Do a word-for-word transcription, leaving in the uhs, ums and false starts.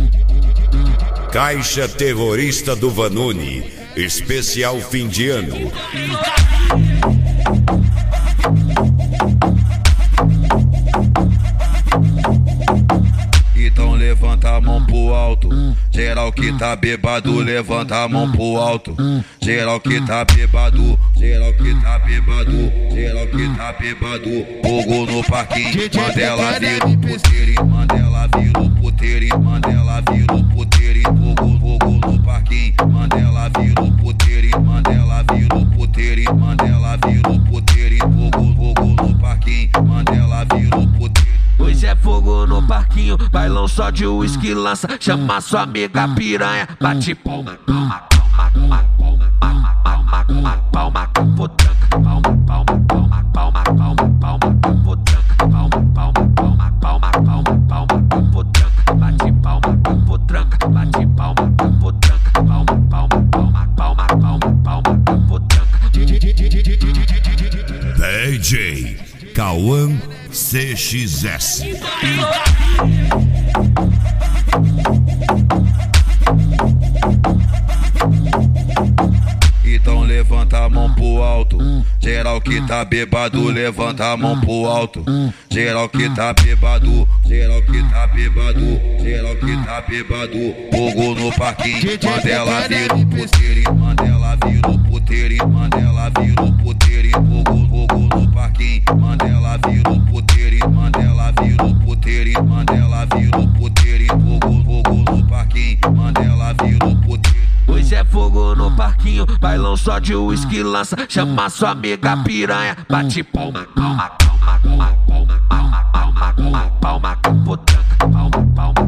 Caixa Terrorista do Vanuni, especial fim de ano. Então levanta a mão pro alto. Geral que tá bêbado, levanta a mão pro alto. Geral que tá bêbado, geral que tá bêbado, geral que tá bêbado. Fogo no parquinho, Mandela vira o puteiro, Mandela vira o puteiro, Mandela vira o puteiro. Fogo, fogo no parquinho, Mandela vira o puteiro, Mandela vira o puteiro, Mandela vira o puteiro. Fogo, fogo no parquinho, Mandela vira o puteiro. Hoje é fogo no parquinho, bailão só de uísque lança. Chama sua amiga piranha, bate palma, palma, palma, palma, palma, palma, palma, palma, capotranca, palma, palma, palma, palma, palma, palma, capotranca, palma, palma, palma, palma, palma, palma, capotranca, bate palma, capotranca, bate palma, capotranca, palma, palma, palma, palma, palma, palma, capotranca. D J Cauã C X S. Então levanta a mão pro alto. Geral que tá bêbado, levanta a mão pro alto. Geral que tá bêbado, geral que tá bêbado, geral que tá bêbado. Fogo no parquinho, Mandela vira o puteiro, Mandela vira o puteiro, Mandela vira o puteiro. Fogo, fogo no parquinho, Mandela vira o puteiro, Mandela vira o puteiro, Mandela vira o puteiro. Fogo, fogo no parquinho, Mandela vira o puteiro. Hoje é fogo no parquinho, bailão só de uísque lança. Chama sua amiga piranha, bate palma, palma, palma, palma, palma, palma, palma, palma, palma, capotranca, palma, palma.